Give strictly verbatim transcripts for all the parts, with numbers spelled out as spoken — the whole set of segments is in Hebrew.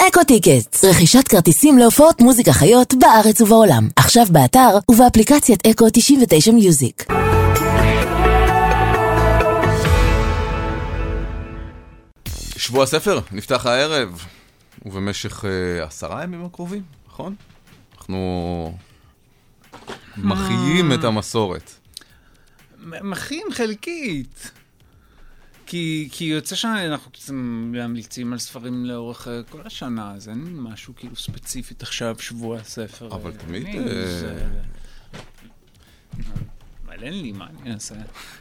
אקו טיקטס, רכישת כרטיסים להופעות מוזיקה חיות בארץ ובעולם. עכשיו באתר ובאפליקציית אקו תשעים ותשע מיוזיק. שבוע הספר נפתח הערב, ובמשך uh, עשרה ימים הקרובים, נכון? אנחנו מחיים את המסורת. מחיים חלקית. כי, כי יוצא שאנחנו ממליצים על ספרים לאורך כל השנה, אז אין משהו כאילו ספציפית עכשיו, שבוע הספר. אבל תמיד... אבל אין לי, מה אני אעשה?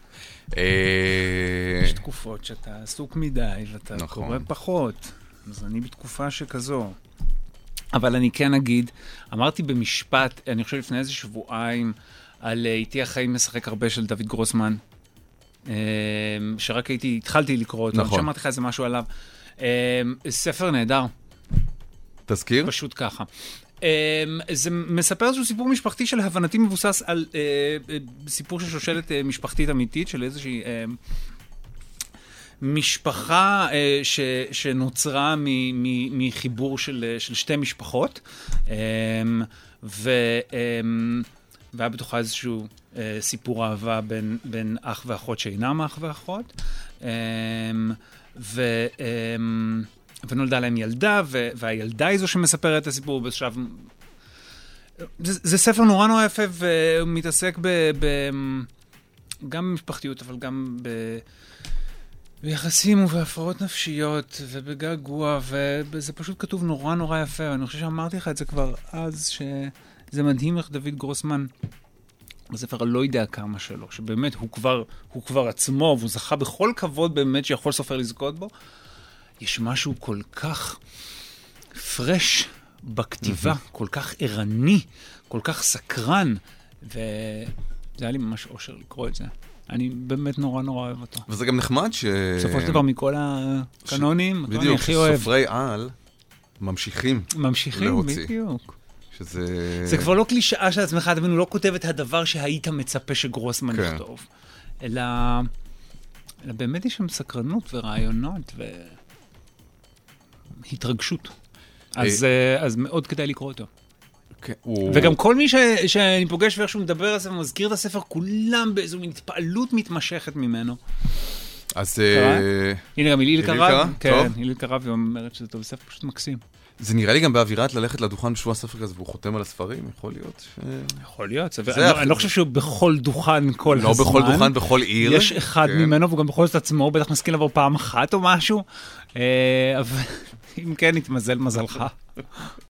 יש תקופות שאתה עסוק מדי, ואתה קורא פחות. אז אני בתקופה שכזו. אבל אני כן אגיד, אמרתי במשפט, אני חושב לפני איזה שבועיים, על איתי החיים משחק הרבה של דוד גרוסמן, שרק הייתי, התחלתי לקרוא אותו, נכון. שמעתי לך איזה משהו עליו. ספר נהדר. תזכיר? פשוט ככה. זה מספר איזשהו סיפור משפחתי של הבנתי מבוסס על סיפור של שושלת משפחתית אמיתית, של איזושהי משפחה שנוצרה מחיבור של שתי משפחות, והיה בתוכה איזשהו סיפור אהבה בין, בין אח ואחות שאינם אח ואחות, ו, ונולדה להם ילדה, והילדה היא זו שמספרת את הסיפור בשלב... זה, זה ספר נורא נורא יפה, והוא מתעסק ב, ב, גם במשפחתיות, אבל גם ב, ביחסים ובהפרעות נפשיות, ובגעגוע, וזה פשוט כתוב נורא נורא יפה, ואני חושב שאמרתי לך את זה כבר אז, שזה מדהים איך דוד גרוסמן, בספר הלא יודע כמה שלו, שבאמת הוא כבר, הוא כבר עצמו, והוא זכה בכל כבוד באמת שיכול סופר לזכות בו. יש משהו כל כך פרש בכתיבה, mm-hmm. כל כך ערני, כל כך סקרן, וזה היה לי ממש אושר לקרוא את זה. אני באמת נורא נורא אוהב אותו. וזה גם נחמד ש... בסופו של דבר מכל הקנונים, ש... בדיוק, שסופרי על ממשיכים ממשיכים, להוציא. בדיוק. שזה... זה כבר לא קלישאה של עצמך, הוא לא כותב את הדבר שהיית מצפה שגרוסמן כן. יכתוב. אלא... אלא באמת יש שם סקרנות ורעיונות והתרגשות. אז, אז מאוד כדאי לקרוא אותו. כן, הוא... וגם כל מי ש... שאני פוגש ואיכשהו מדבר על זה ומזכיר את הספר, כולם באיזו התפעלות מתמשכת ממנו. אז... הנה גם היליל קרב. כן, היליל קרב, היא אומרת שזה טוב, ספר פשוט מקסים. זה נראה לי גם באווירת ללכת לדוכן בשבוע הספר כזה, והוא חותם על הספרים, יכול להיות ש... יכול להיות, אני לא חושב שהוא בכל דוכן כל הזמן. לא בכל דוכן, בכל עיר. יש אחד ממנו, והוא גם בכל זאת עצמו, הוא בטח מסכים לבוא פעם אחת או משהו, אבל אם כן, יתמזל מזלך.